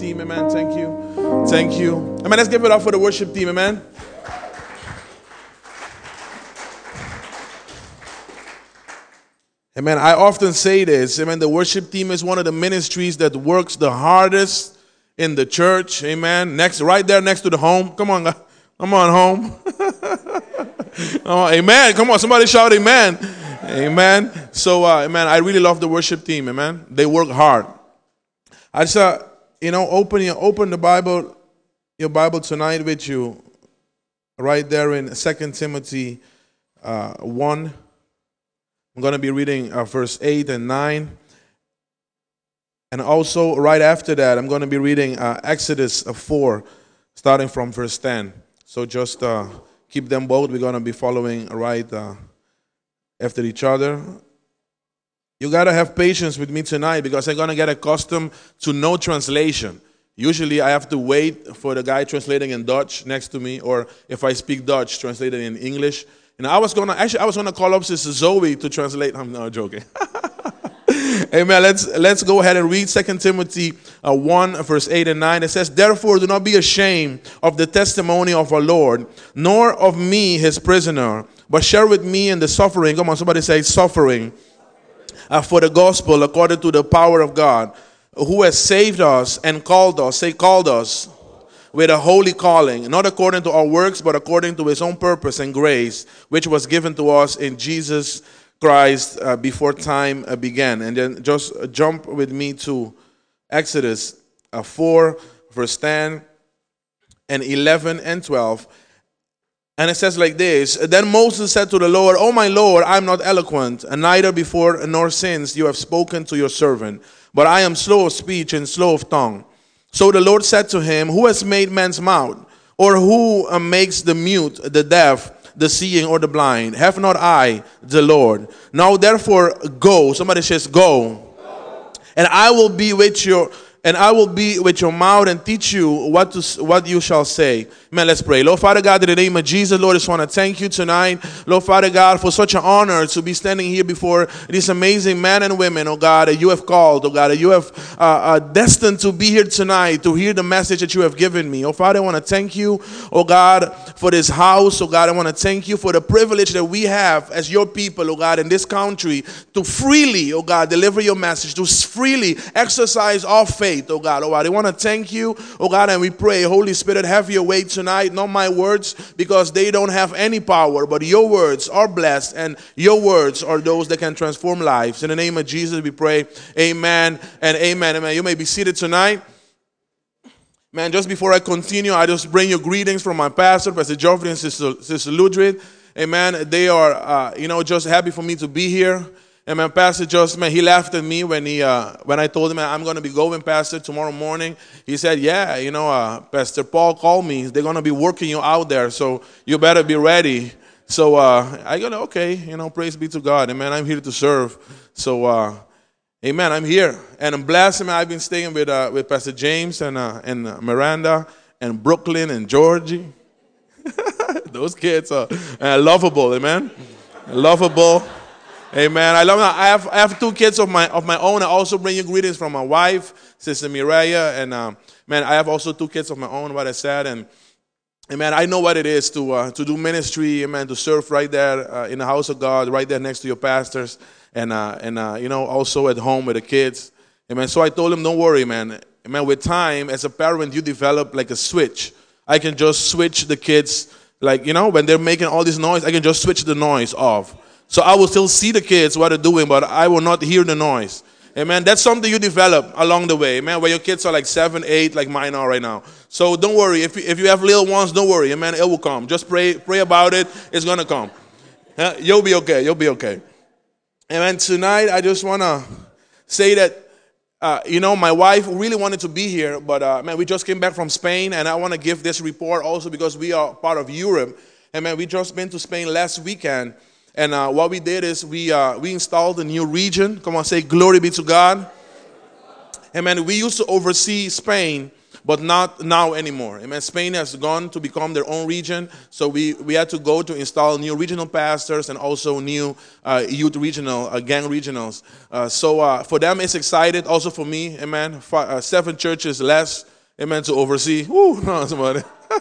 team, amen. Thank you. Thank you. Amen. Let's give it up for the worship team, amen. Amen. I often say this, amen. The worship team is one of the ministries that works the hardest in the church, amen. Right there next to the home. Come on, come on, home. Oh, amen. Come on, somebody shout amen. Amen. So, amen, I really love the worship team, amen. They work hard. I just, open the Bible, your Bible tonight with you, right there in 2 Timothy 1. I'm going to be reading verse 8 and 9. And also, right after that, I'm going to be reading Exodus 4, starting from verse 10. So just keep them both. We're going to be following right after each other. You got to have patience with me tonight because I'm going to get accustomed to no translation. Usually I have to wait for the guy translating in Dutch next to me, or if I speak Dutch, translated in English. And I was gonna call up Sister Zoe to translate. I'm not joking. Amen. Let's go ahead and read 2 Timothy 1, verse 8 and 9. It says, "Therefore do not be ashamed of the testimony of our Lord, nor of me, his prisoner, but share with me in the suffering." Come on, somebody say suffering. For the gospel according to the power of God, who has saved us and called us. Say called us. With a holy calling, not according to our works, but according to his own purpose and grace, which was given to us in Jesus Christ before time began. And then just jump with me to Exodus 4, verse 10 and 11 and 12. And it says like this, "Then Moses said to the Lord, O my Lord, I am not eloquent, and neither before nor since you have spoken to your servant, but I am slow of speech and slow of tongue. So the Lord said to him, Who has made man's mouth? Or who makes the mute, the deaf, the seeing, or the blind? Have not I, the Lord? Now therefore go." Somebody says go. "And I will be with your mouth and teach you what you shall say." Man, let's pray. Lord Father God, in the name of Jesus, Lord, I just want to thank you tonight, Lord Father God, for such an honor to be standing here before these amazing men and women, oh God, that you have called, oh God, that you have destined to be here tonight to hear the message that you have given me. Oh Father, I want to thank you, oh God, for this house, oh God. I want to thank you for the privilege that we have as your people, oh God, in this country to freely, oh God, deliver your message, to freely exercise our faith, oh God. Oh God, I want to thank you, oh God, and we pray, Holy Spirit, have your way tonight. Not my words, because they don't have any power, but your words are blessed, and your words are those that can transform lives. In the name of Jesus, we pray. Amen and amen. Amen. You may be seated tonight. Man, just before I continue, I just bring you greetings from my pastor, Pastor Geoffrey and Sister Ludwig. Amen. They are, just happy for me to be here. And my pastor he laughed at me when I told him I'm going to be going, Pastor, tomorrow morning. He said, yeah, Pastor Paul called me. They're going to be working you out there, so you better be ready. So I go, okay, praise be to God. Amen, I'm here to serve. So, amen, I'm here. And I'm blessed. Amen. I've been staying with Pastor James and Miranda and Brooklyn and Georgie. Those kids are lovable, amen. Lovable. Amen. I love that. I have two kids of my own. I also bring you greetings from my wife, Sister Mireya, and I have also two kids of my own. What I said, and amen. I know what it is to do ministry, amen, to serve right there in the house of God, right there next to your pastors, and also at home with the kids, amen. So I told him, don't worry, man. Amen. With time, as a parent, you develop like a switch. I can just switch the kids, when they're making all this noise, I can just switch the noise off. So I will still see the kids, what they're doing, but I will not hear the noise. Amen. That's something you develop along the way. Amen. Where your kids are like 7, 8, like mine are right now. So don't worry. If you have little ones, don't worry. Amen. It will come. Just pray about it. It's going to come. You'll be okay. You'll be okay. Amen. Tonight, I just want to say that, my wife really wanted to be here, but, we just came back from Spain, and I want to give this report also because we are part of Europe. Amen. We just been to Spain last weekend. And what we did is we installed a new region. Come on, say glory be to God. Amen. We used to oversee Spain, but not now anymore. Amen. Spain has gone to become their own region. So we had to go to install new regional pastors and also new youth regional, gang regionals. So for them it's excited. Also for me, amen. 7 churches less. Amen. To oversee. Woo, no, somebody.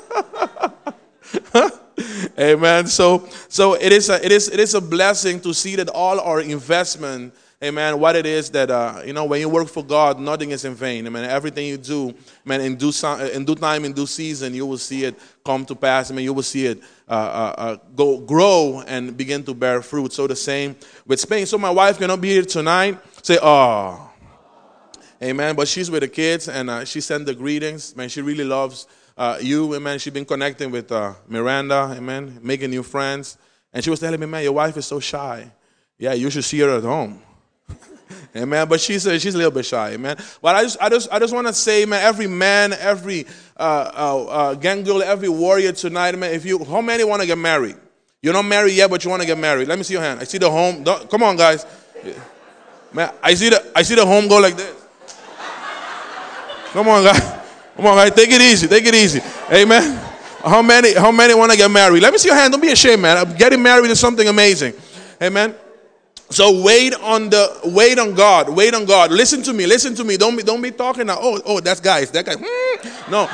Amen. So it is a blessing to see that all our investment, amen, what it is that, when you work for God, nothing is in vain. Amen. Everything you do, amen, in due time, in due season, you will see it come to pass. I mean, you will see it grow and begin to bear fruit. So the same with Spain. So my wife cannot be here tonight. Say, oh. Amen. But she's with the kids, and she sent the greetings. Man, she really loves you. Amen. She's been connecting with Miranda. Amen. Making new friends. And she was telling me, man, your wife is so shy. Yeah, you should see her at home. Amen. But she's a little bit shy. Amen. But I just want to say, man, every gang girl, every warrior tonight, man, how many want to get married? You're not married yet, but you want to get married. Let me see your hand. I see the home. Come on, guys. Man, I see the home go like this. Come on, guys. Come on, guys. Take it easy. Take it easy. Amen. How many want to get married? Let me see your hand. Don't be ashamed, man. Getting married is something amazing. Amen. So wait on God. Wait on God. Listen to me. Listen to me. Don't be talking now. Oh, that's guys. That guy. No.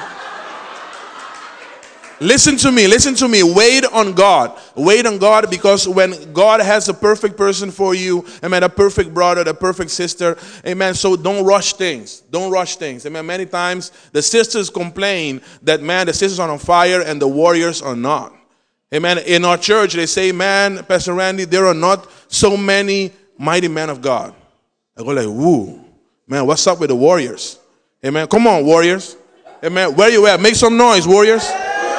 Listen to me. Wait on God. Wait on God, because when God has a perfect person for you, amen, a perfect brother, a perfect sister, amen, so don't rush things. Don't rush things. Amen. Many times the sisters complain that, man, the sisters are on fire and the warriors are not. Amen. In our church, they say, man, Pastor Randy, there are not so many mighty men of God. I go like, woo, man, what's up with the warriors? Amen. Come on, warriors. Amen. Where you at? Make some noise, warriors.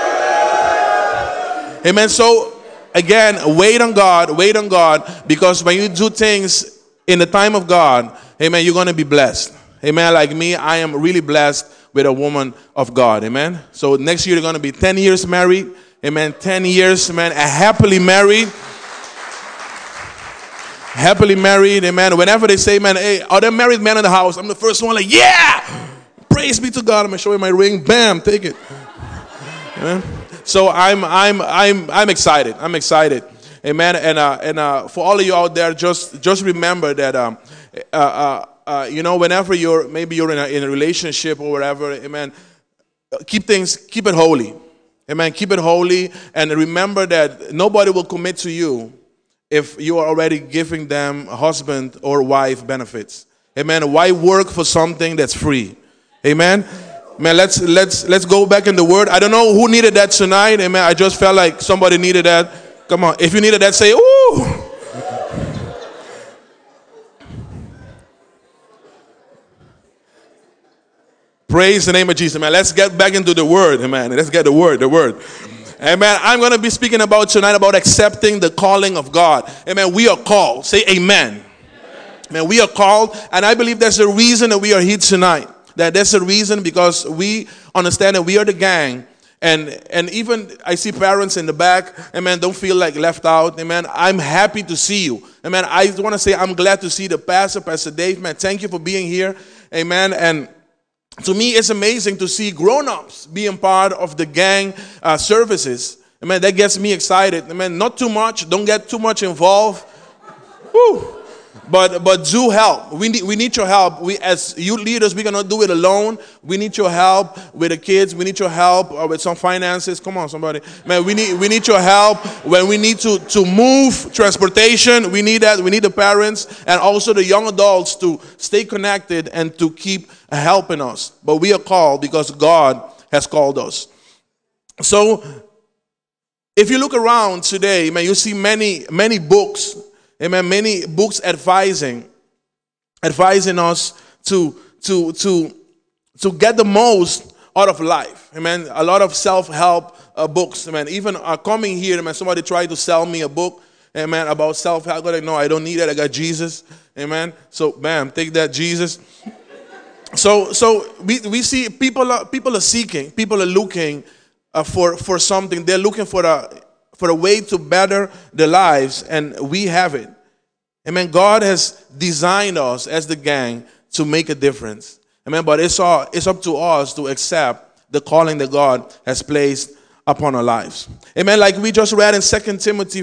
Amen. So, again, wait on God, because when you do things in the time of God, amen, you're going to be blessed. Amen. Like me, I am really blessed with a woman of God. Amen. So, next year, you're going to be 10 years married. Amen. 10 years, man, happily married. Happily married. Amen. Whenever they say, man, hey, are there married men in the house? I'm the first one, like, yeah! Praise be to God. I'm going to show you my ring. Bam, take it. Amen. So I'm excited. I'm excited. Amen. And for all of you out there, just remember that whenever you're in a relationship or whatever, amen, keep it holy. Amen. Keep it holy, and remember that nobody will commit to you if you are already giving them husband or wife benefits. Amen. Why work for something that's free? Amen. Man, let's go back in the Word. I don't know who needed that tonight. Amen. I just felt like somebody needed that. Come on. If you needed that, say, ooh. Praise the name of Jesus, man. Let's get back into the Word, amen. Let's get the Word. Amen. I'm going to be speaking tonight about accepting the calling of God. Amen. We are called. Say amen. Amen. We are called, and I believe there's a reason that we are here tonight. That's a reason, because we understand that we are the gang. And even I see parents in the back, amen, don't feel like left out, amen. I'm happy to see you. Amen. I want to say I'm glad to see the Pastor Dave, man. Thank you for being here. Amen. And to me, it's amazing to see grown-ups being part of the gang services. Amen. That gets me excited. Amen. Not too much. Don't get too much involved. Woo. But do help. We need your help. We, as youth leaders, we cannot do it alone. We need your help with the kids. We need your help with some finances. Come on, somebody. Man, we need your help when we need to move transportation. We need that. We need the parents and also the young adults to stay connected and to keep helping us. But we are called because God has called us. So, if you look around today, man, you see many books. Amen. Many books advising us to get the most out of life. Amen. A lot of self-help books. Amen. Even coming here, amen, somebody tried to sell me a book, amen, about self-help. I go like, no, I don't need it. I got Jesus. Amen. So, bam, take that, Jesus. So we see people are seeking, people are looking for something. They're looking for a way to better their lives, and we have it. Amen. God has designed us as the gang to make a difference. Amen. But it's up to us to accept the calling that God has placed upon our lives. Amen. Like we just read in 2 Timothy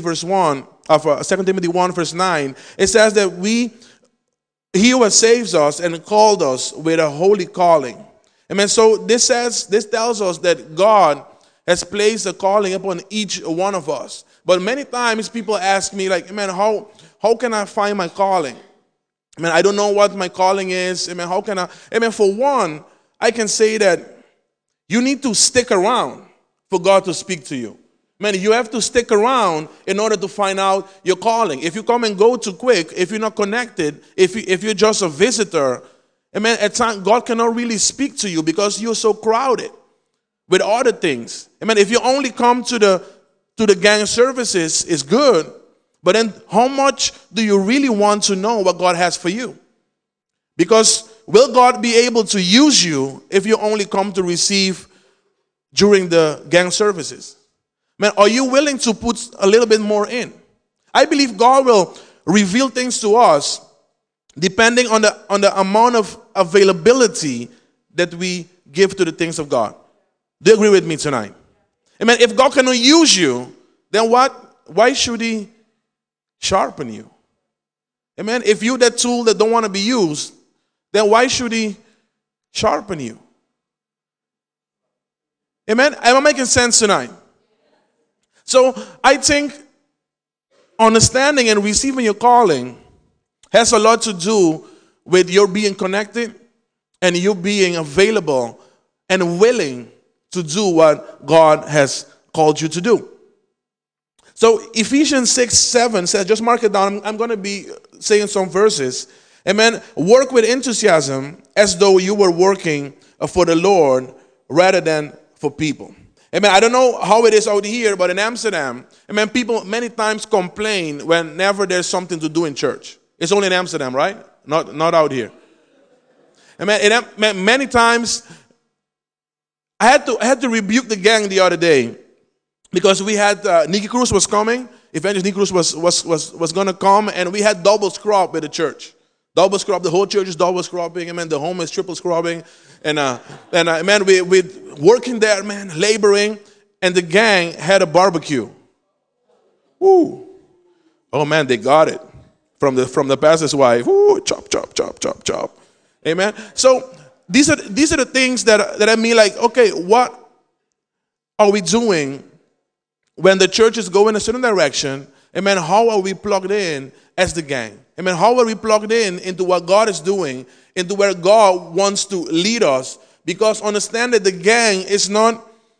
1 verse 9, it says that he who saves us and called us with a holy calling. Amen. So this tells us that God has placed a calling upon each one of us. But many times people ask me, like, amen, how can I find my calling? Amen, I don't know what my calling is. Amen, how can I? Amen, for one, I can say that you need to stick around for God to speak to you. Man, you have to stick around in order to find out your calling. If you come and go too quick, if you're not connected, if you're just a visitor, amen, at times God cannot really speak to you because you're so crowded with other things. Amen. If you only come to the gang services, it's good. But then how much do you really want to know what God has for you? Because will God be able to use you if you only come to receive during the gang services? Man, are you willing to put a little bit more in? I believe God will reveal things to us depending on the amount of availability that we give to the things of God. Do you agree with me tonight? Amen. If God cannot use you, then why should He sharpen you? Amen. If you're that tool that don't want to be used, then why should He sharpen you? Amen. Am I making sense tonight? So I think understanding and receiving your calling has a lot to do with your being connected and you being available and willing to do what God has called you to do. So Ephesians 6:7 says, just mark it down. I'm going to be saying some verses. Amen. Work with enthusiasm as though you were working for the Lord rather than for people. Amen. I don't know how it is out here, but in Amsterdam, amen, people many times complain whenever there's something to do in church. It's only in Amsterdam, right? Not out here. Amen. Many times I had to rebuke the gang the other day because we had Nicky Cruz was coming. Evangelist Nicky Cruz was going to come, and we had double scrub with the church. Double scrub. The whole church is double scrubbing. Amen. The home is triple scrubbing, and man, we working there, man, laboring, and the gang had a barbecue. Woo! Oh man, they got it from the pastor's wife. Woo! Chop, chop, chop, chop, chop. Amen. So these are the things that I mean, like, okay, what are we doing when the church is going a certain direction? Amen. How are we plugged in as the gang? Amen. How are we plugged in into what God is doing, into where God wants to lead us? Because understand that the gang is not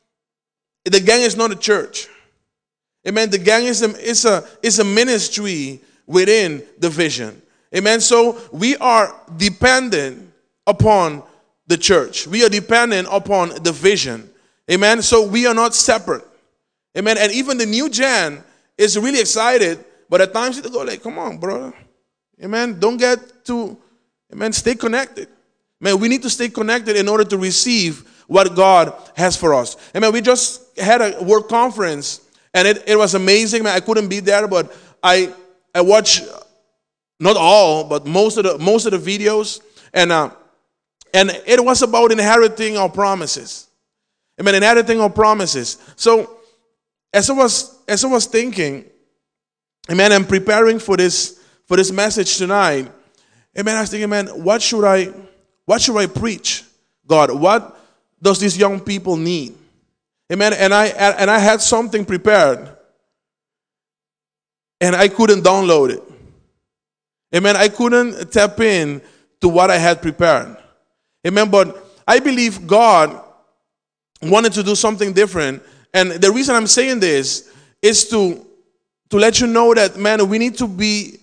a church. Amen. The gang is a ministry within the vision. Amen. So we are dependent upon the church. We are dependent upon the vision. Amen. So we are not separate. Amen. And even the new gen is really excited, but at times they go like, come on, brother. Amen. Don't get too, amen, stay connected. Man, we need to stay connected in order to receive what God has for us. Amen. We just had a work conference, and it was amazing. Man, I couldn't be there, but I watched not all, but most of the videos, and it was about inheriting our promises. Amen. Inheriting our promises. So as I was thinking, amen, and preparing for this message tonight, amen, I was thinking, man, what should I preach? God, what does these young people need? Amen. And I had something prepared, and I couldn't download it. Amen. I couldn't tap in to what I had prepared. Amen. But I believe God wanted to do something different. And the reason I'm saying this is to let you know that, man, we need to be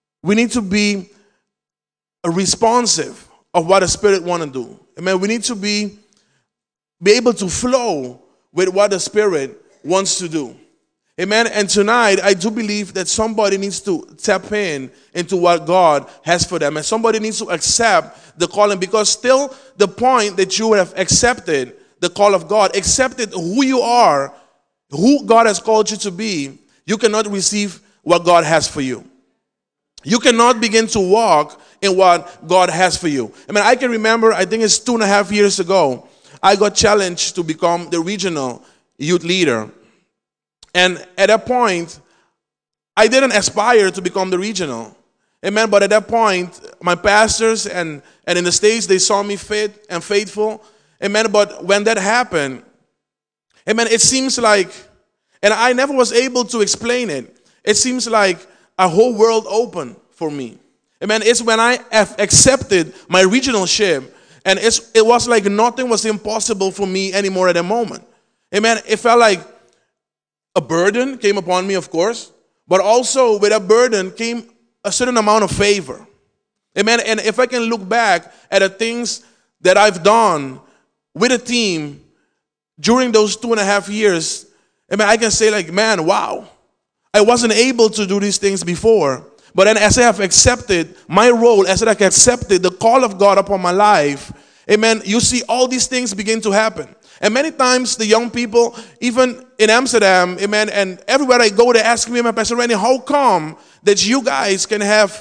responsive of what the Spirit want to do. Amen. We need to be able to flow with what the Spirit wants to do. Amen. And tonight, I do believe that somebody needs to tap into what God has for them. And somebody needs to accept the calling, because still the point that you have accepted the call of God, accepted who you are, who God has called you to be, you cannot receive what God has for you. You cannot begin to walk in what God has for you. I mean, I can remember, I think it's 2.5 years ago, I got challenged to become the regional youth leader. And at that point, I didn't aspire to become the regional. Amen. But at that point, my pastors and in the States, they saw me fit and faithful. Amen. But when that happened, amen, it seems like, and I never was able to explain it, it seems like a whole world opened for me. Amen. It's when I have accepted my regionalship, and it was like nothing was impossible for me anymore at the moment. Amen. It felt like a burden came upon me, of course, but also with a burden came a certain amount of favor. Amen. And if I can look back at the things that I've done with a team during those 2.5 years, amen, I can say like, man, wow. I wasn't able to do these things before. But then as I have accepted my role, as I have accepted the call of God upon my life, amen, you see all these things begin to happen. And many times the young people, even in Amsterdam, amen, and everywhere I go, they ask me, Pastor Randy, how come that you guys can have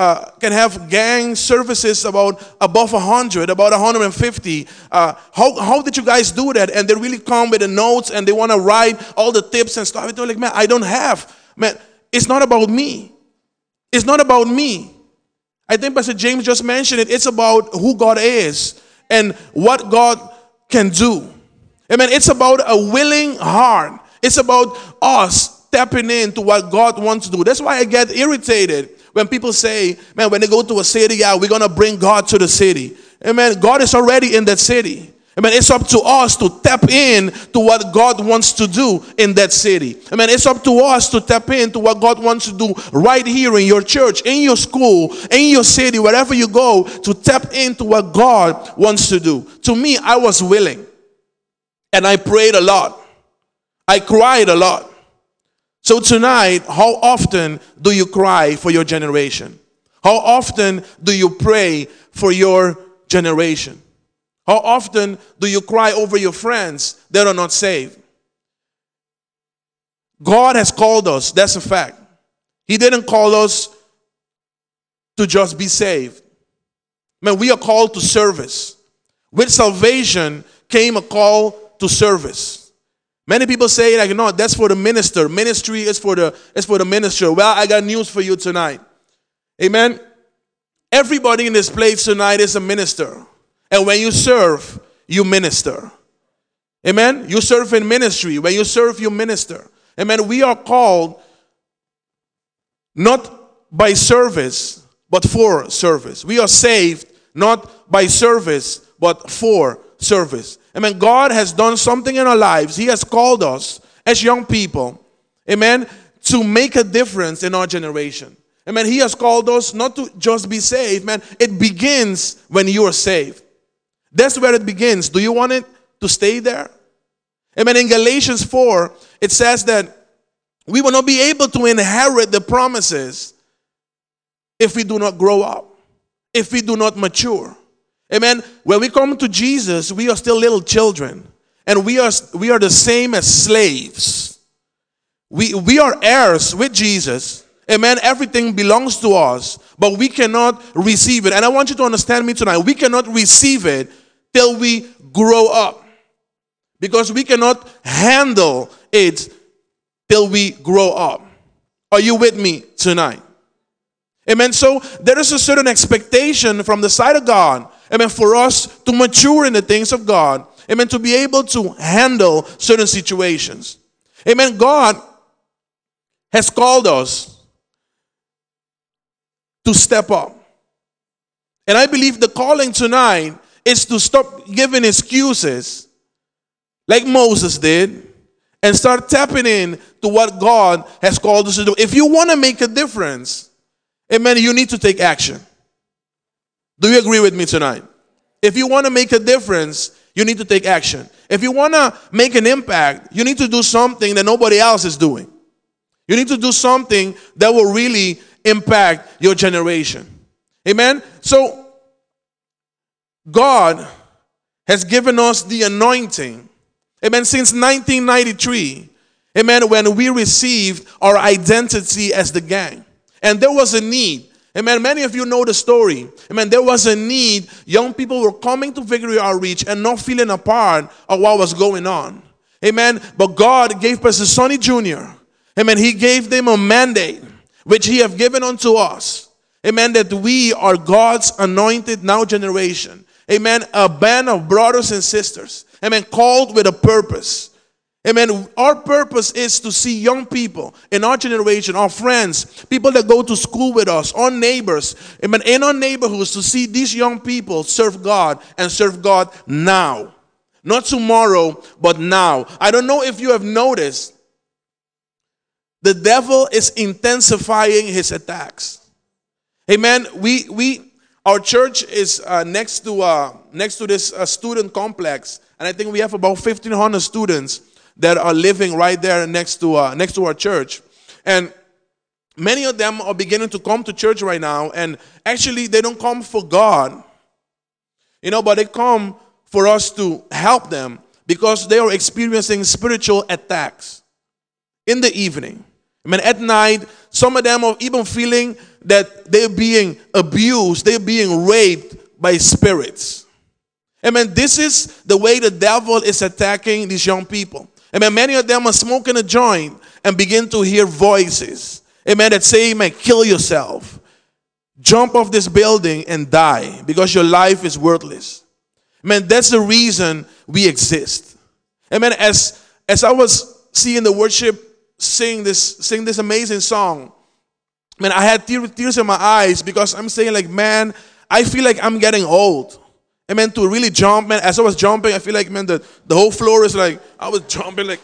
gang services about above 100, about 150? How did you guys do that? And they really come with the notes and they want to write all the tips and stuff. They're like, man, I don't have. Man, it's not about me. It's not about me. I think Pastor James just mentioned it. It's about who God is and what God can do. Amen. It's about a willing heart. It's about us stepping into what God wants to do. That's why I get irritated when people say, man, when they go to a city, yeah, we're going to bring God to the city. Amen. God is already in that city. Amen. It's up to us to tap in to what God wants to do in that city. Amen. It's up to us to tap into what God wants to do right here in your church, in your school, in your city, wherever you go, to tap into what God wants to do. To me, I was willing. And I prayed a lot. I cried a lot. So tonight, how often do you cry for your generation? How often do you pray for your generation? How often do you cry over your friends that are not saved? God has called us. That's a fact. He didn't call us to just be saved. Man, we are called to service. With salvation came a call to service. Many people say, like, no, that's for the minister. Ministry is for the minister. Well, I got news for you tonight. Amen. Everybody in this place tonight is a minister. And when you serve, you minister. Amen. You serve in ministry. When you serve, you minister. Amen. We are called not by service, but for service. We are saved not by service, but for service. Amen. God has done something in our lives. He has called us as young people, amen, to make a difference in our generation. Amen. He has called us not to just be saved, man. It begins when you are saved. That's where it begins. Do you want it to stay there? Amen. In Galatians 4, it says that we will not be able to inherit the promises if we do not grow up, if we do not mature. Amen. When we come to Jesus, we are still little children. And we are the same as slaves. We are heirs with Jesus. Amen. Everything belongs to us. But we cannot receive it. And I want you to understand me tonight. We cannot receive it till we grow up. Because we cannot handle it till we grow up. Are you with me tonight? Amen. So there is a certain expectation from the side of God, amen, for us to mature in the things of God. Amen. To be able to handle certain situations. Amen. God has called us to step up. And I believe the calling tonight is to stop giving excuses like Moses did and start tapping in to what God has called us to do. If you want to make a difference, amen, you need to take action. Do you agree with me tonight? If you want to make a difference, you need to take action. If you want to make an impact, you need to do something that nobody else is doing. You need to do something that will really impact your generation. Amen? So, God has given us the anointing. Amen? Since 1993, amen, when we received our identity as the gang. And there was a need. Amen. Many of you know the story. Amen. There was a need. Young people were coming to Victory Outreach and not feeling a part of what was going on. Amen. But God gave Pastor Sonny Jr. Amen. He gave them a mandate, which he have given unto us. Amen. That we are God's anointed now generation. Amen. A band of brothers and sisters. Amen. Called with a purpose. Amen. Our purpose is to see young people in our generation, our friends, people that go to school with us, our neighbors, amen, in our neighborhoods, to see these young people serve God and serve God now. Not tomorrow, but now. I don't know if you have noticed, the devil is intensifying his attacks. Amen. Our church is next to this student complex, and I think we have about 1,500 students that are living right there next to our church. And many of them are beginning to come to church right now, and actually they don't come for God, but they come for us to help them because they are experiencing spiritual attacks in the evening. At night, some of them are even feeling that they're being abused, they're being raped by spirits. This is the way the devil is attacking these young people. Many of them are smoking a joint and begin to hear voices, that say, kill yourself. Jump off this building and die because your life is worthless. That's the reason we exist. As I was seeing the worship sing this amazing song, I had tears in my eyes because I'm saying I feel like I'm getting old. To really jump, as I was jumping, I feel like, the whole floor is like, I was jumping,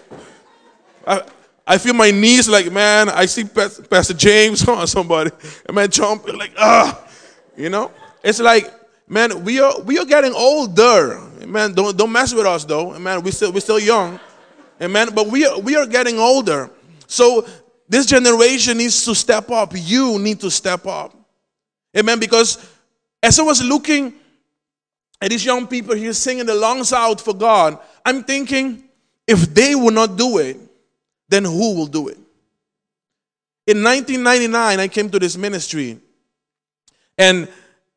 I feel my knees, I see Pastor James or somebody, jumping, It's like, we are getting older, don't mess with us though, we're still young, but we are getting older. So this generation needs to step up. You need to step up, because as I was looking and these young people here singing the lungs out for God, I'm thinking, if they will not do it, then who will do it? In 1999, I came to this ministry, and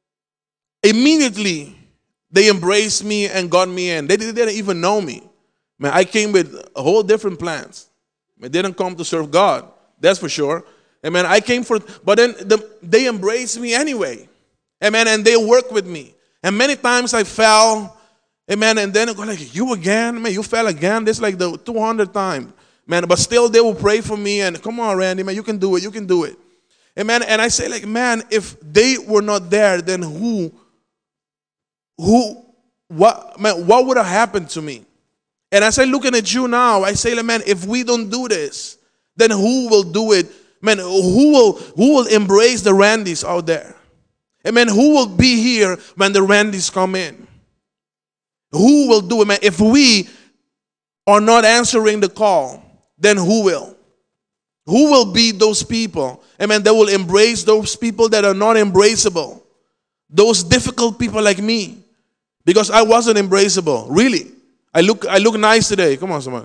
immediately they embraced me and got me in. They didn't even know me. I came with a whole different plans. I didn't come to serve God, that's for sure. I came but then they embraced me anyway. And they worked with me. And many times I fell, and then I go you again? You fell again? This is like the 200th time. But still they will pray for me, and come on, Randy, you can do it. And I say if they were not there, then what would have happened to me? And as I looking at you now, I say, if we don't do this, then who will do it? Who will embrace the Randys out there? Who will be here when the Randys come in? Who will do it? If we are not answering the call, then who will? Who will be those people? That will embrace those people that are not embraceable. Those difficult people like me. Because I wasn't embraceable, really. I look nice today. Come on, somebody.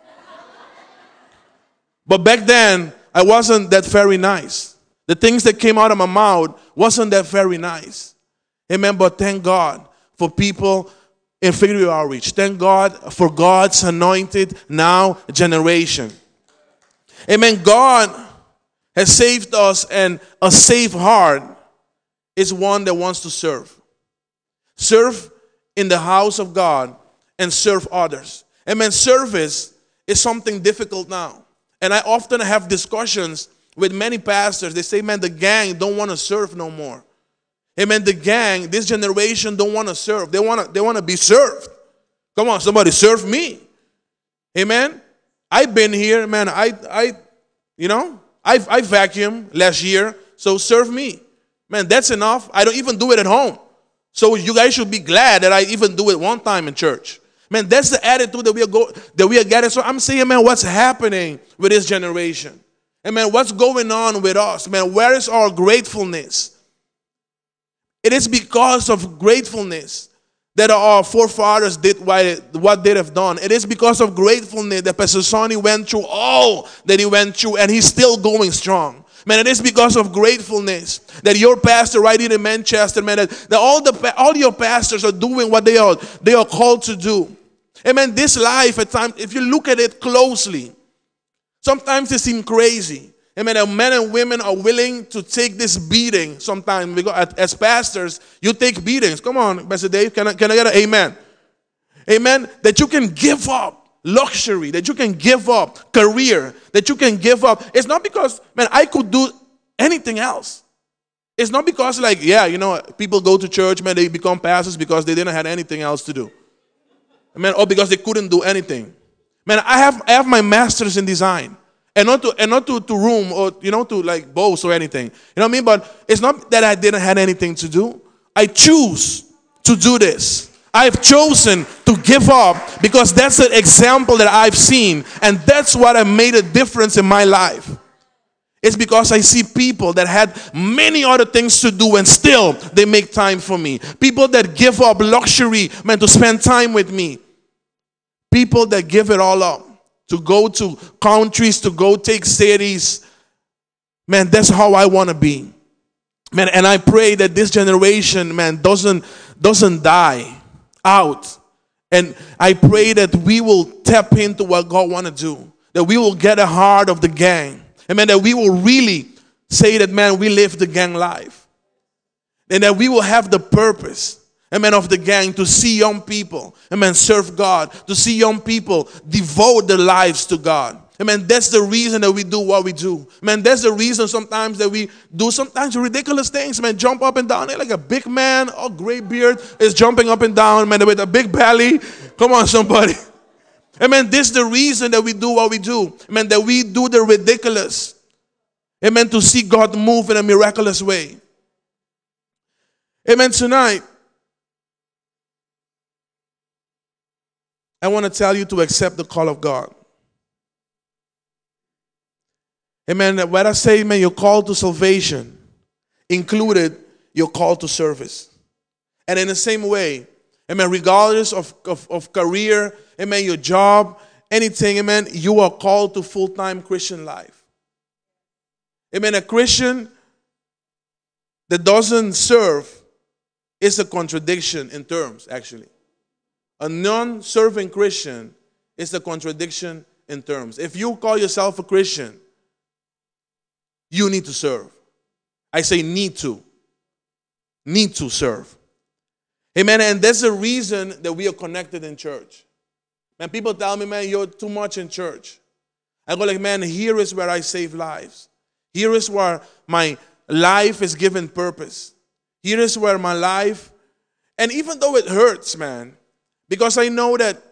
But back then, I wasn't that very nice. The things that came out of my mouth wasn't that very nice. But thank God for people in Figure Outreach. Thank God for God's anointed now generation. God has saved us, and a saved heart is one that wants to serve. Serve in the house of God and serve others. Service is something difficult now. And I often have discussions with many pastors. They say, the gang don't want to serve no more. The gang, this generation don't want to serve. They want to be served. Come on, somebody serve me. Amen. I've been here, I vacuumed last year, so serve me. That's enough. I don't even do it at home. So you guys should be glad that I even do it one time in church. That's the attitude that we are getting. So I'm saying, what's happening with this generation? What's going on with us? Where is our gratefulness? It is because of gratefulness that our forefathers did what they have done. It is because of gratefulness that Pastor Sonny went through all that he went through, and he's still going strong. It is because of gratefulness that your pastor right here in Manchester, that all your pastors are doing what they are called to do. This life at times, if you look at it closely, sometimes it seems crazy. Amen. And men and women are willing to take this beating sometimes. Because as pastors, you take beatings. Come on, Pastor Dave, can I get an amen? Amen. That you can give up luxury, that you can give up career, that you can give up. It's not because, man, I could do anything else. It's not because, like, yeah, people go to church, man, they become pastors because they didn't have anything else to do. Amen. Or because they couldn't do anything. Man, I have my master's in design. And not to room or, to like boast or anything. You know what I mean? But it's not that I didn't have anything to do. I choose to do this. I've chosen to give up because that's an example that I've seen. And that's what has made a difference in my life. It's because I see people that had many other things to do and still they make time for me. People that give up luxury, man, to spend time with me. People that give it all up to go to countries, to go take cities. Man, that's how I want to be. Man, and I pray that this generation, man, doesn't die out. And I pray that we will tap into what God want to do. That we will get a heart of the gang. Amen. That we will really say that, man, we live the gang life. And that we will have the purpose, amen, of the gang to see young people, amen, serve God. To see young people devote their lives to God. Amen. That's the reason that we do what we do. Man, that's the reason sometimes that we do sometimes ridiculous things. Man, jump up and down. Like a big man, a gray beard is jumping up and down, man, with a big belly. Come on, somebody. Amen. This is the reason that we do what we do. Amen. That we do the ridiculous. Amen. To see God move in a miraculous way. Amen. Tonight, I want to tell you to accept the call of God. Amen. When I say, amen, your call to salvation included your call to service. And in the same way, amen, regardless of career, amen, your job, anything, amen, you are called to full-time Christian life. Amen. A Christian that doesn't serve is a contradiction in terms, actually. A non-serving Christian is a contradiction in terms. If you call yourself a Christian, you need to serve. I say need to. Need to serve. Amen. And that's the reason that we are connected in church. Man, people tell me, man, you're too much in church. I go like, man, here is where I save lives. Here is where my life is given purpose. Here is where my life, and even though it hurts, man, because I know that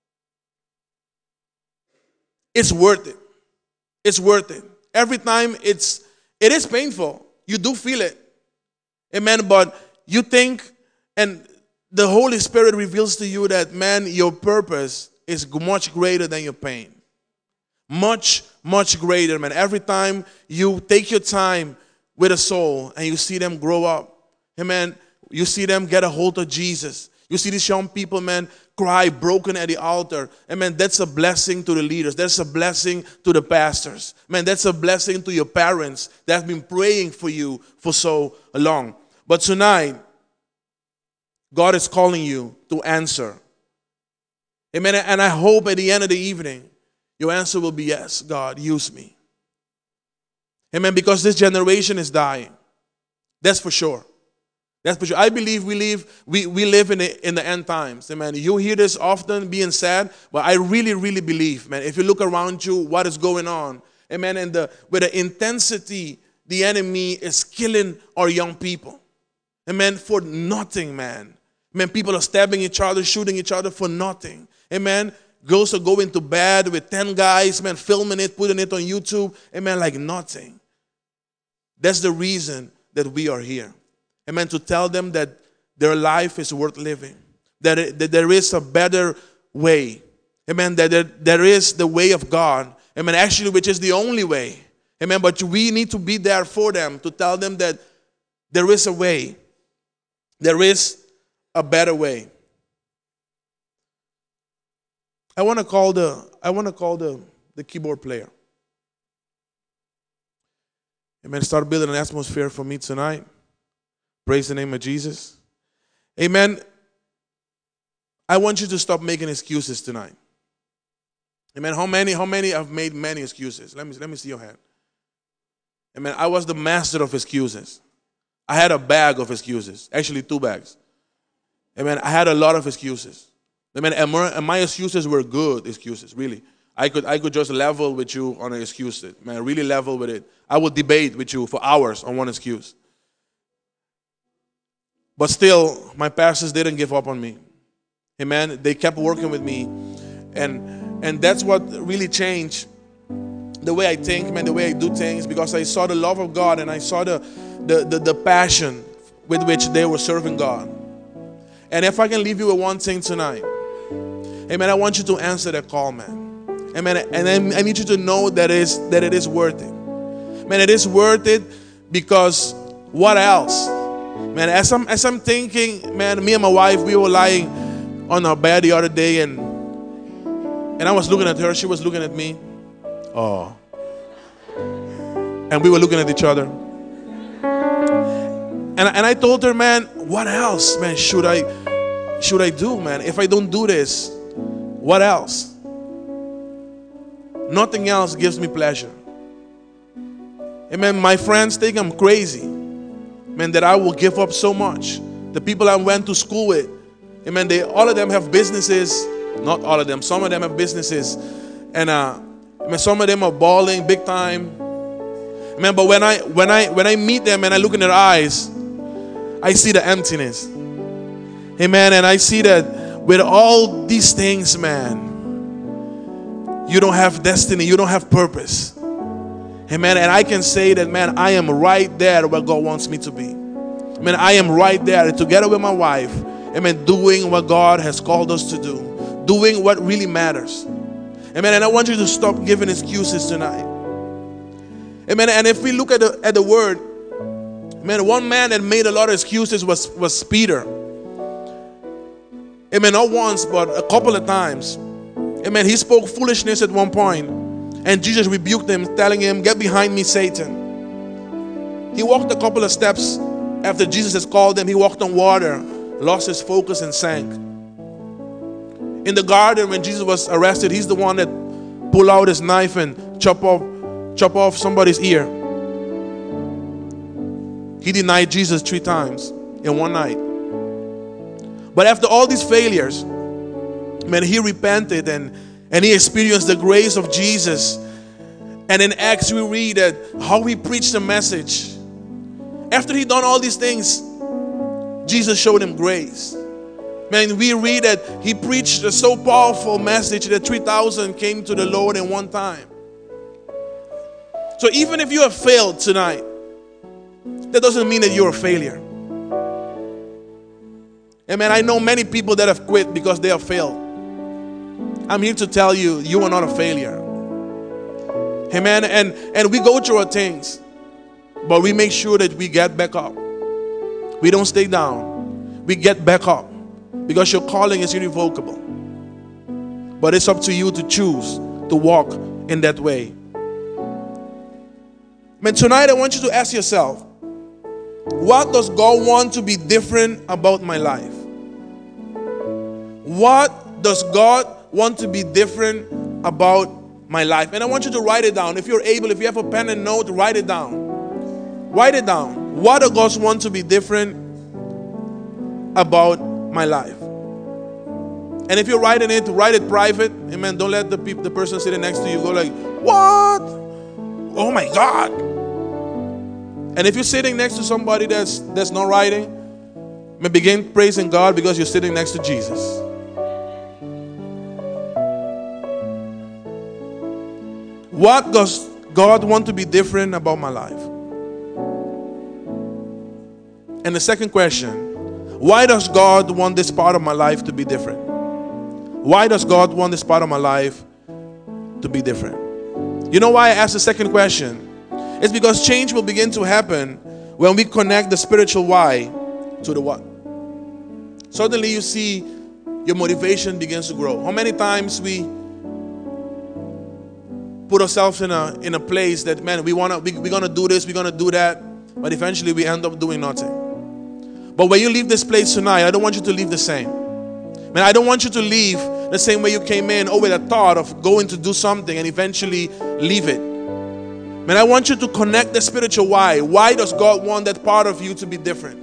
it's worth it. It's worth it. Every time it is painful. You do feel it. Amen. But you think, and the Holy Spirit reveals to you that, man, your purpose is much greater than your pain. Much, much greater, man. Every time you take your time with a soul and you see them grow up, amen, you see them get a hold of Jesus. You see these young people, man, cry broken at the altar. Amen. That's a blessing to the leaders. That's a blessing to the pastors. Man, that's a blessing to your parents that have been praying for you for so long. But tonight, God is calling you to answer. Amen. And I hope at the end of the evening, your answer will be yes, God, use me. Amen. Because this generation is dying. That's for sure. That's for sure. I believe we live in the end times. Amen. You hear this often being said, but I really, really believe, man, if you look around you, what is going on, amen, and with the intensity, the enemy is killing our young people. Amen. For nothing, man. Man, people are stabbing each other, shooting each other for nothing. Amen. Girls are going to bed with 10 guys, man, filming it, putting it on YouTube. Amen. Like nothing. That's the reason that we are here. Amen. To tell them that their life is worth living. That there is a better way. Amen. That there is the way of God. Amen. Actually, which is the only way. Amen. But we need to be there for them to tell them that there is a way. There is a better way. I want to call the keyboard player. Amen. Start building an atmosphere for me tonight. Praise the name of Jesus. Amen. I want you to stop making excuses tonight. Amen. How many have made many excuses? Let me see your hand. Amen. I was the master of excuses. I had a bag of excuses. Actually, 2 bags. Amen. I had a lot of excuses. Amen. And my excuses were good excuses, really. I could just level with you on an excuse. Man, really level with it. I would debate with you for hours on one excuse. But still, my pastors didn't give up on me. Amen. They kept working with me. And that's what really changed the way I think, man, the way I do things, because I saw the love of God and I saw the passion with which they were serving God. And if I can leave you with one thing tonight, amen, I want you to answer that call, man. Amen. And I need you to know that it is worth it. Man, it is worth it because what else? Man, as I'm thinking, man, me and my wife, we were lying on our bed the other day and I was looking at her, she was looking at me. Oh. And we were looking at each other. And I told her, man, what else, man, should I do, man? If I don't do this, what else? Nothing else gives me pleasure. Amen. My friends think I'm crazy, man, that I will give up so much. The people I went to school with, amen, all of them have businesses. Not all of them. Some of them have businesses. And some of them are balling big time. Amen. But when I meet them and I look in their eyes, I see the emptiness. Amen. And I see that with all these things, man, you don't have destiny. You don't have purpose. Amen. And I can say that, man, I am right there where God wants me to be. Man, I am right there together with my wife. Amen. Doing what God has called us to do. Doing what really matters. Amen. And I want you to stop giving excuses tonight. Amen. And if we look at the word, man, one man that made a lot of excuses was Peter. Amen. Not once, but a couple of times. Amen. He spoke foolishness at one point, and Jesus rebuked him, telling him, "Get behind me, Satan." He walked a couple of steps after Jesus has called him. He walked on water, lost his focus, and sank. In the garden, when Jesus was arrested, he's the one that pulled out his knife and chop off somebody's ear. He denied Jesus 3 times in one night. But after all these failures, man, he repented and he experienced the grace of Jesus. And in Acts we read that how he preached the message. After he done all these things, Jesus showed him grace. Man, we read that he preached a so powerful message that 3,000 came to the Lord in one time. So even if you have failed tonight, that doesn't mean that you're a failure. Amen. I know many people that have quit because they have failed. I'm here to tell you, you are not a failure. Amen. And we go through our things, but we make sure that we get back up. We don't stay down. We get back up because your calling is irrevocable. But it's up to you to choose to walk in that way. Man, tonight I want you to ask yourself, what does God want to be different about my life? What does God want to be different about my life? And I want you to write it down. If you're able, if you have a pen and note, write it down. Write it down. What does God want to be different about my life? And if you're writing it, write it private. Amen. Don't let the person sitting next to you go like, what? Oh my God. And if you're sitting next to somebody that's not writing, begin praising God because you're sitting next to Jesus. What does God want to be different about my life? And the second question, why does God want this part of my life to be different? Why does God want this part of my life to be different? You know why I asked the second question? It's because change will begin to happen when we connect the spiritual why to the what. Suddenly you see your motivation begins to grow. How many times we put ourselves in a place that, man, we're gonna do this, we're gonna do that, but eventually we end up doing nothing. But when you leave this place tonight, I don't want you to leave the same. Man, I don't want you to leave the same way you came in, or with a thought of going to do something and eventually leave it. Man, I want you to connect the spiritual why. Why does God want that part of you to be different?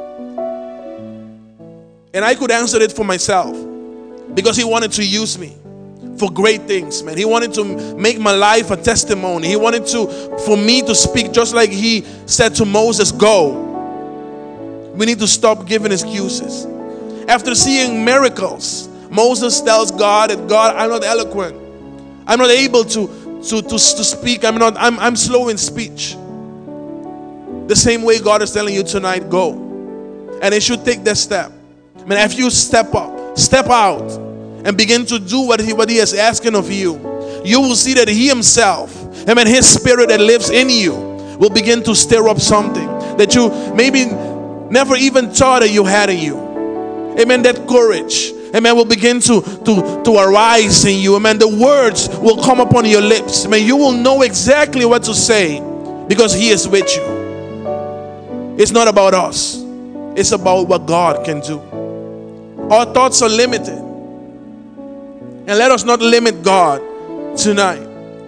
And I could answer it for myself. Because He wanted to use me for great things, man. He wanted to make my life a testimony. He wanted for me to speak just like He said to Moses, go. We need to stop giving excuses. After seeing miracles, Moses tells God that, God, I'm not eloquent. I'm not able to speak. I'm slow in speech. The same way God is telling you tonight, go. And it should take that step. I mean, if you step up, step out, and begin to do what he is asking of you, you will see that He Himself, amen, His Spirit that lives in you will begin to stir up something that you maybe never even thought that you had in you. Amen. That courage, amen, will begin to arise in you. Amen. The words will come upon your lips. Amen. You will know exactly what to say because He is with you. It's not about us. It's about what God can do. Our thoughts are limited. And let us not limit God tonight.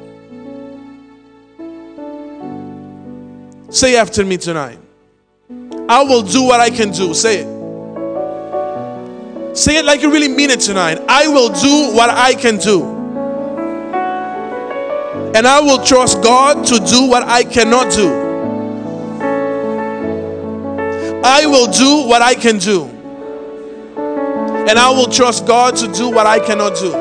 Say after me tonight. I will do what I can do. Say it. Say it like you really mean it tonight. I will do what I can do. And I will trust God to do what I cannot do. I will do what I can do. And I will trust God to do what I cannot do.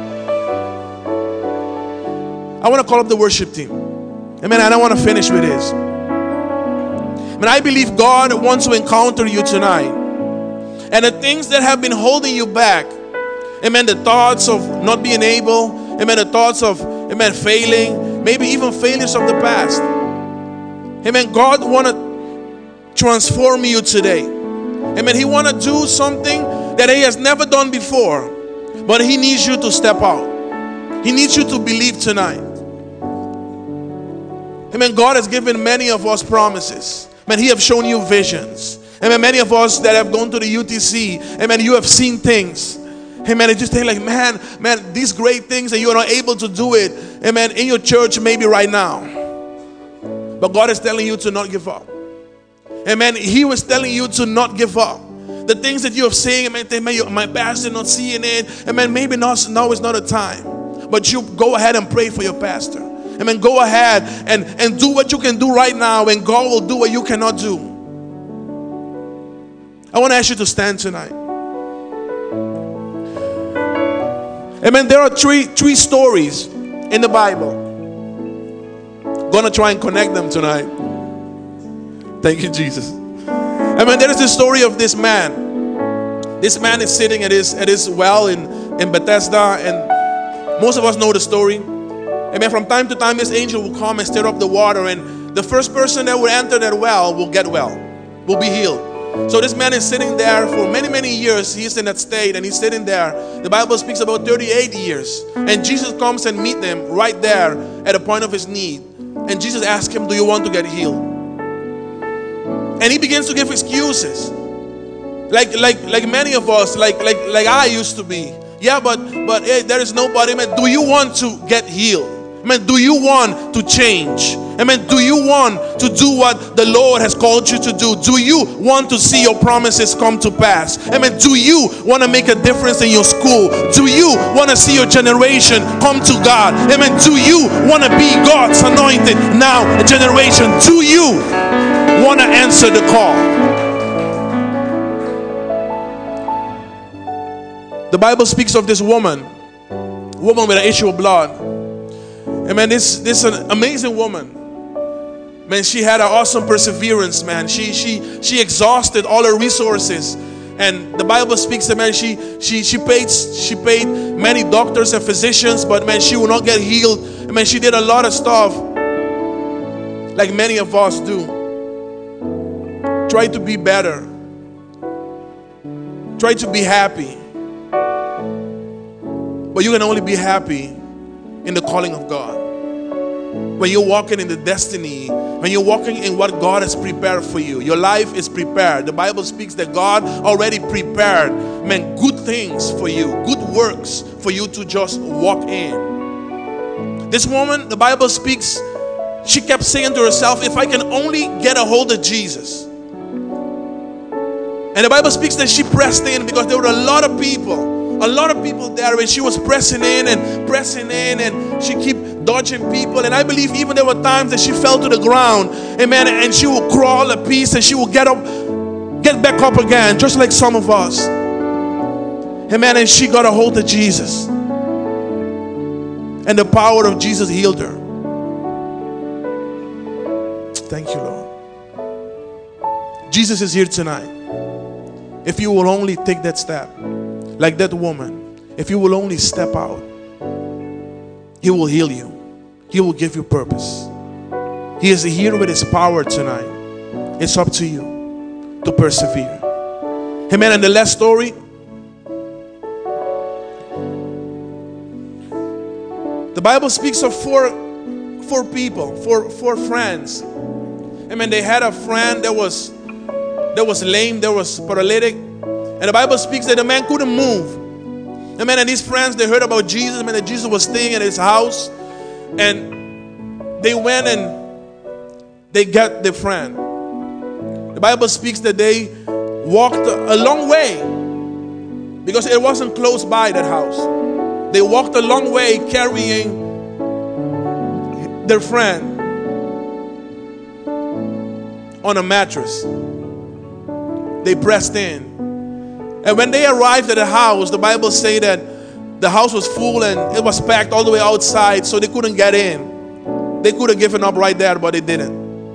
I want to call up the worship team. Amen. And I want to finish with this. But I believe God wants to encounter you tonight. And the things that have been holding you back, amen, the thoughts of not being able, amen, the thoughts of, amen, failing, maybe even failures of the past. Amen. God want to transform you today. Amen. He want to do something that He has never done before. But He needs you to step out. He needs you to believe tonight. Amen. God has given many of us promises. Amen. He has shown you visions. Amen. Many of us that have gone to the UTC, amen, you have seen things. Amen. And just think like, man, these great things and you are not able to do it, amen, in your church maybe right now. But God is telling you to not give up. Amen. He was telling you to not give up. The things that you have seen, amen, my pastor not seeing it, amen, maybe now is not a time. But you go ahead and pray for your pastor. Amen. Go ahead and do what you can do right now, and God will do what you cannot do. I want to ask you to stand tonight. Amen. There are three stories in the Bible. Gonna try and connect them tonight. Thank you, Jesus. Amen. There is the story of this man. This man is sitting at his well in Bethesda, and most of us know the story. Amen. From time to time, this angel will come and stir up the water, and the first person that will enter that well will get well, will be healed. So this man is sitting there for many, many years. He's in that state, and he's sitting there. The Bible speaks about 38 years. And Jesus comes and meets them right there at the point of his need. And Jesus asks him, do you want to get healed? And he begins to give excuses. Like many of us, like I used to be. Yeah, but hey, there is nobody. Man, do you want to get healed? Amen. Do you want to change? Amen. Do you want to do what the Lord has called you to do? Do you want to see your promises come to pass? Amen. Do you want to make a difference in your school? Do you want to see your generation come to God? Amen. Do you want to be God's anointed now generation? Do you want to answer the call? The Bible speaks of this woman with an issue of blood. Amen. This is an amazing woman. Man, she had an awesome perseverance, man. She exhausted all her resources. And the Bible speaks that, man, she paid many doctors and physicians, but man, she will not get healed. I mean, she did a lot of stuff like many of us do. Try to be better. Try to be happy. But you can only be happy in the calling of God. When you're walking in the destiny, when you're walking in what God has prepared for you, your life is prepared. The Bible speaks that God already prepared, man, good things for you, good works for you to just walk in. This woman, the Bible speaks she kept saying to herself, if I can only get a hold of Jesus. And the Bible speaks that she pressed in because there were a lot of people there, and she was pressing in, and she kept dodging people. And I believe even there were times that she fell to the ground, amen, and she would crawl a piece and she would get back up again, just like some of us, amen. And she got a hold of Jesus, and the power of Jesus healed her. Thank you, Lord. Jesus is here tonight. If you will only take that step, like that woman, if you will only step out, He will heal you. He will give you purpose. He is here with His power tonight. It's up to you to persevere. Amen. And the last story, the Bible speaks of four people, four friends. Amen. They had a friend that was lame, that was paralytic, and the Bible speaks that the man couldn't move. Amen. And these friends, they heard about Jesus. Amen. That Jesus was staying in his house, and they went and they got the friend. The Bible speaks that they walked a long way because it wasn't close by that house. They walked a long way carrying their friend on a mattress. They pressed in. And when they arrived at the house, the Bible says that the house was full and it was packed all the way outside, so they couldn't get in. They could have given up right there, but they didn't.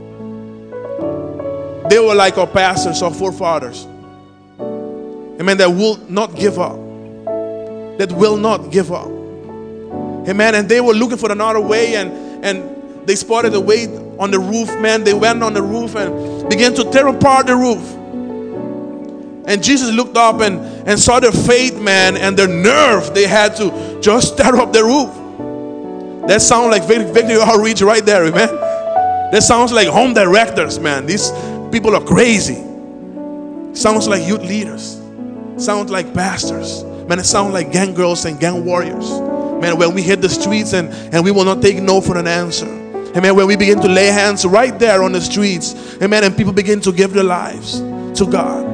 They were like our pastors, our forefathers. Amen. That will not give up. That will not give up. Amen. And they were looking for another way, and they spotted a way on the roof, man. They went on the roof and began to tear apart the roof. And Jesus looked up and saw their faith, man, and their nerve. They had to just tear up the roof. That sounds like Victory Outreach right there, amen. That sounds like home directors, man. These people are crazy. Sounds like youth leaders. Sounds like pastors. Man, it sounds like gang girls and gang warriors. Man, when we hit the streets and we will not take no for an answer. Amen. When we begin to lay hands right there on the streets, amen, and people begin to give their lives to God.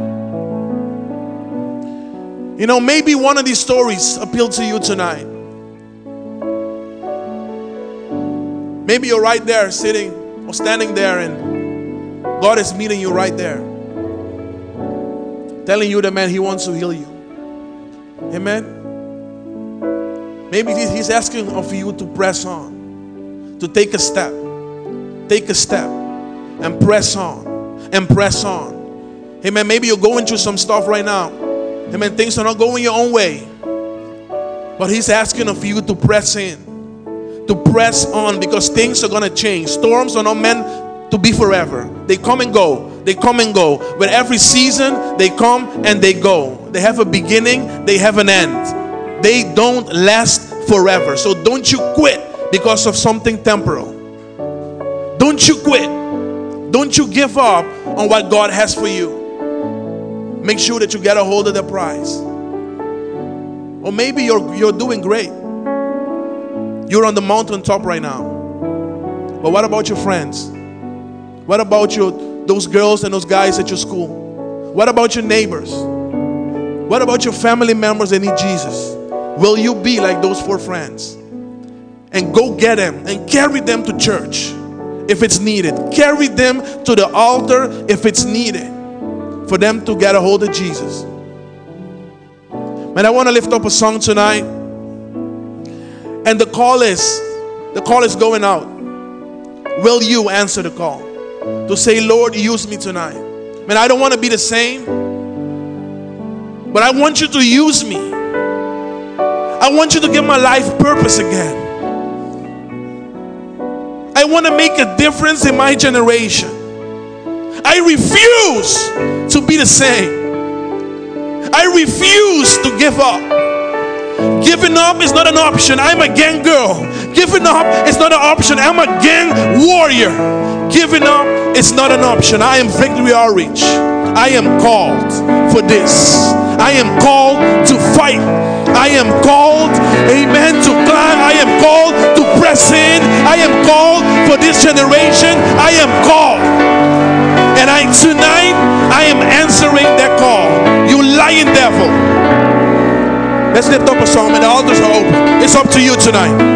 You know, maybe one of these stories appeal to you tonight. Maybe you're right there sitting or standing there, and God is meeting you right there, telling you that, man, He wants to heal you. Amen. Maybe He's asking of you to press on, to take a step, and press on, and press on. Amen. Maybe you're going through some stuff right now. Amen. Things are not going your own way, but He's asking of you to press in, to press on, because things are going to change. Storms are not meant to be forever. They come and go. They come and go. But every season, they come and they go. They have a beginning, they have an end. They don't last forever. So don't you quit because of something temporal. Don't you quit. Don't you give up on what God has for you. Make sure that you get a hold of the prize. Or maybe you're doing great. You're on the mountaintop right now. But what about your friends? What about those girls and those guys at your school? What about your neighbors? What about your family members that need Jesus? Will you be like those four friends and go get them and carry them to church if it's needed? Carry them to the altar if it's needed, for them to get a hold of Jesus. Man, I want to lift up a song tonight, and the call is going out. Will you answer the call to say, Lord, use me tonight? Man, I don't want to be the same, but I want you to use me. I want you to give my life purpose again. I want to make a difference in my generation. I refuse to be the same. I refuse to give up. Giving up is not an option. I'm a gang girl. Giving up is not an option. I'm a gang warrior. Giving up is not an option. I am Victory Outreach. I am called for this. I am called to fight. I am called, amen, to climb. I am called to press in. I am called for this generation. I am called. And tonight, I am answering that call. You lying devil. Let's lift up a song, and the altars are open. It's up to you tonight.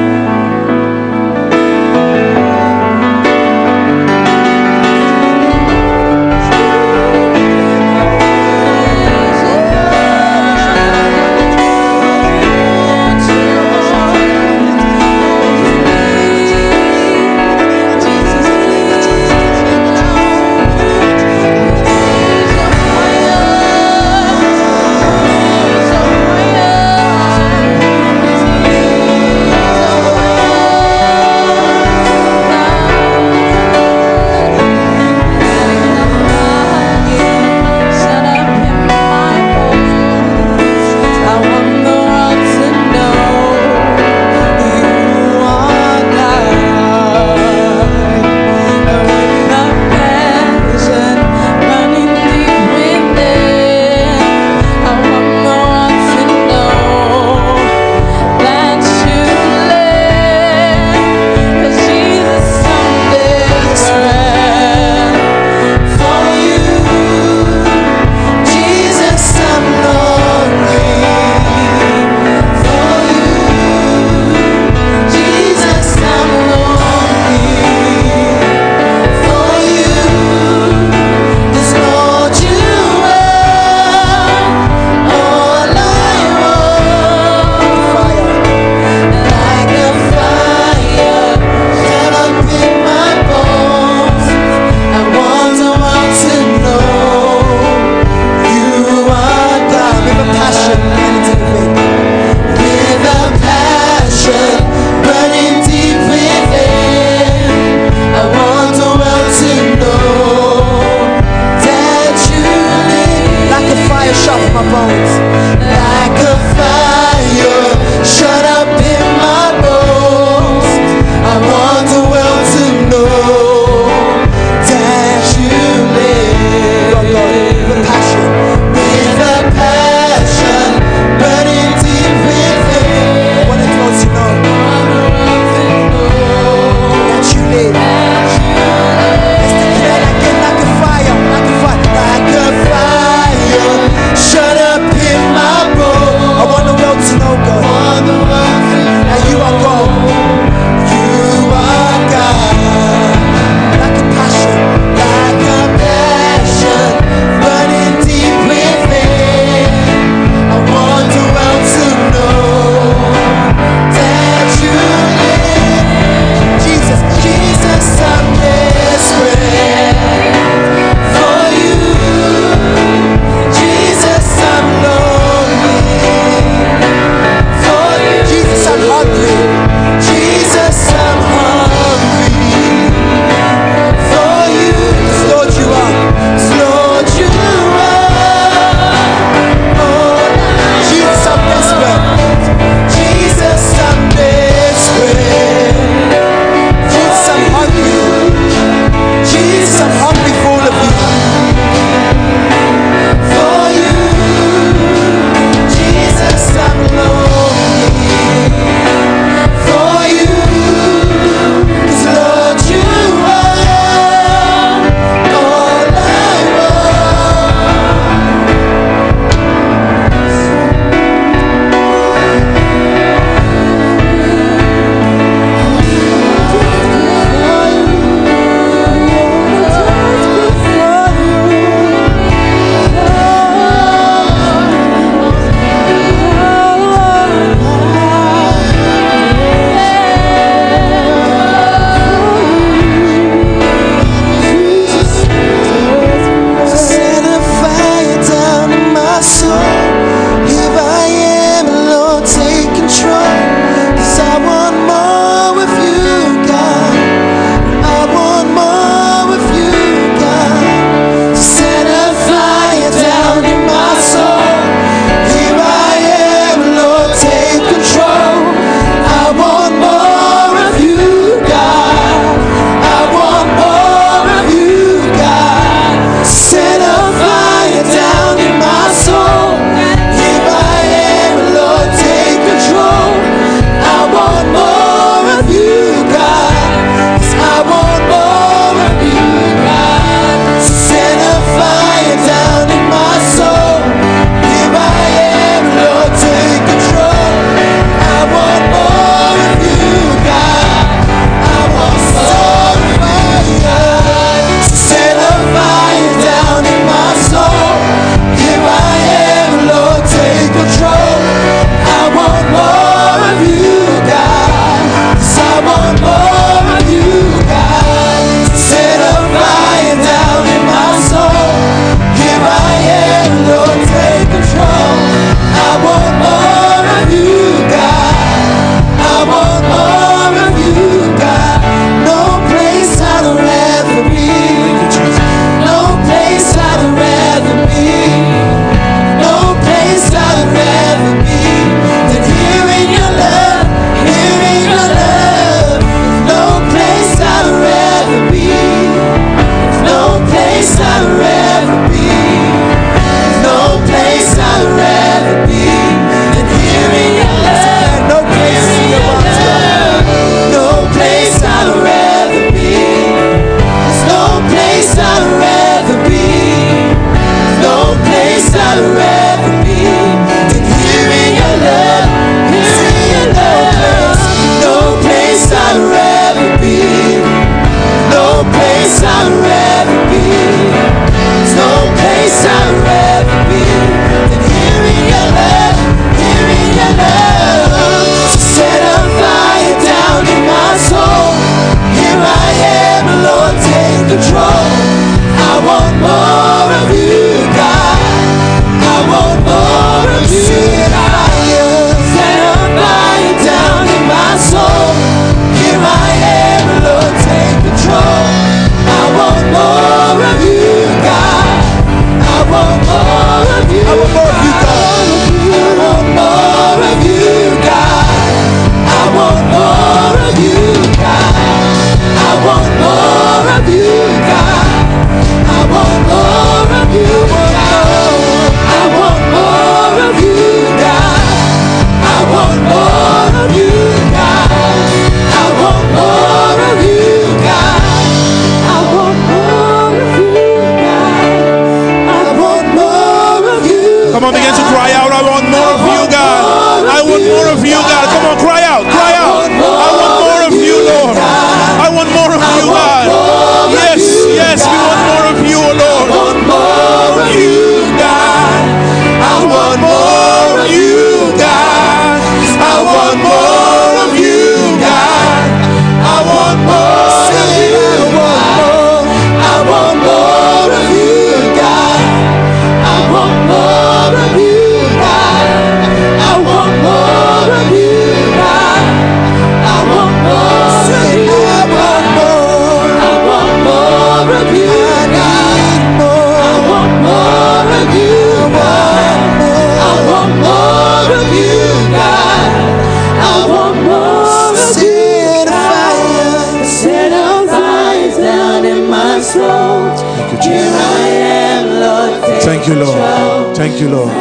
control. Thank you, Here Jesus. I am, Lord. Thank you, Lord. Thank you, Lord.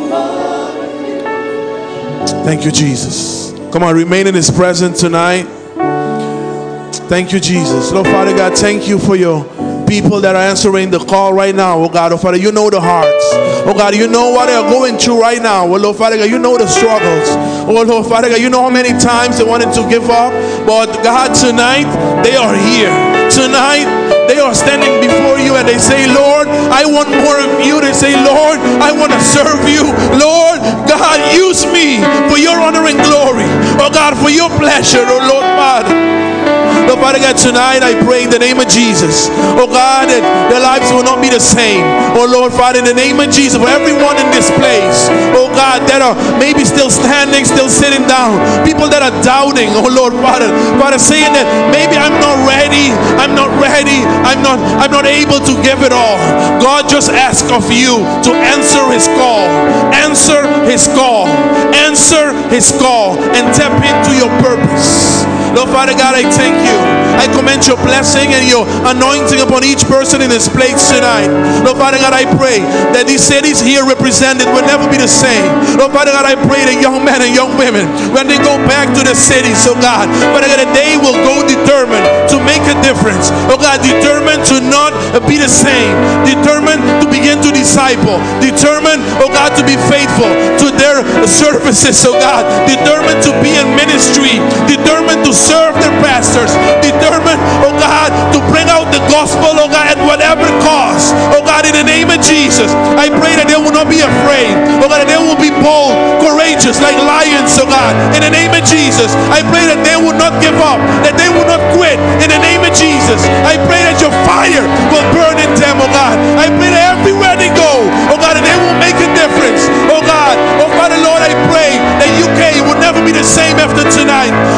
Thank you, Jesus. Come on, remain in His presence tonight. Thank you, Jesus. Lord Father God, thank you for your people that are answering the call right now. Oh God, oh Father, you know the hearts. Oh God, you know what they're going through right now. Oh Lord Father God, you know the struggles. Oh Lord Father God, you know how many times they wanted to give up. But God, tonight, they are here. Tonight, they are standing before you and they say, Lord, I want more of you. They say, Lord, I want to serve you. Lord, God, use me for your honor and glory. Oh God, for your pleasure, oh Lord Father. Lord Father God, tonight I pray in the name of Jesus, oh God, that their lives will not be the same. Oh Lord Father, in the name of Jesus, for everyone in this place, oh God, that are maybe still standing, still sitting down, people that are doubting, oh Lord Father, Father, saying that maybe I'm not ready, I'm not able to give it all. God just asks of you to answer His call, answer His call, answer His call, and tap into your purpose. Lord Father God, I thank you. I commend your blessing and your anointing upon each person in this place tonight. Lord Father God, I pray that these cities here represented will never be the same. Lord Father God, I pray that young men and young women, when they go back to the cities, oh God, Father God, that they will go determined to make a difference. Oh God, determined to not be the same. Determined to begin to disciple. Determined, oh God, to be faithful to their services, oh God. Determined to be in ministry. Determined to serve their pastors, determined, oh God, to bring out the gospel, oh God, at whatever cost. Oh God, in the name of Jesus, I pray that they will not be afraid. Oh God, that they will be bold, courageous, like lions, oh God. In the name of Jesus, I pray that they will not give up, that they will not quit. In the name of Jesus, I pray that your fire will burn in them, oh God. I pray that everywhere they go, oh God, that they will make a difference. Oh God, oh Father Lord, I pray that UK will never be the same after tonight.